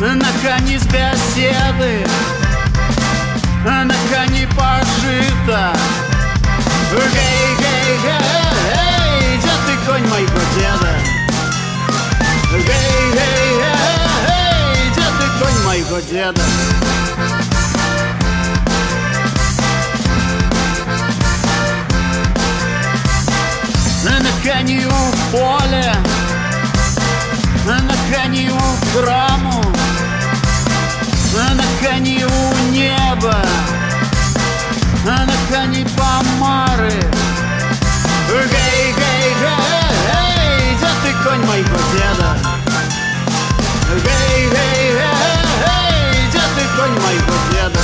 на коні з беседы, на коні пошита. Гей, гей, гей, где ты, конь моего деда? Гей, гей, гей, где ты, конь моего деда? На коні у поле, на коні у храму, на коні у небо, на коні помары. Гей, гей, гей, где ты, конь моего деда? Гей, гей, гей, где ты, конь моего деда?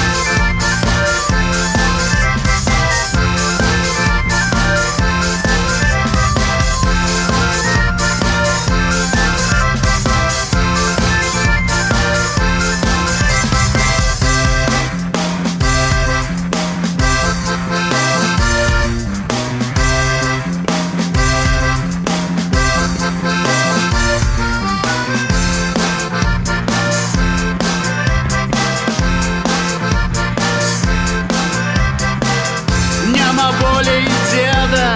Нема болей деда,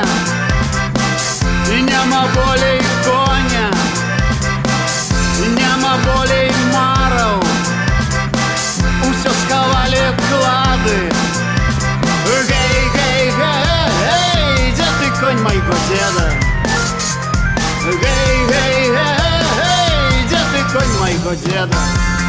нема болей коня, нема болей маров. Усё сховали клады. Гей, гей, гей, где ты, конь моего деда? Гей, гей, гей, где ты, конь моего деда?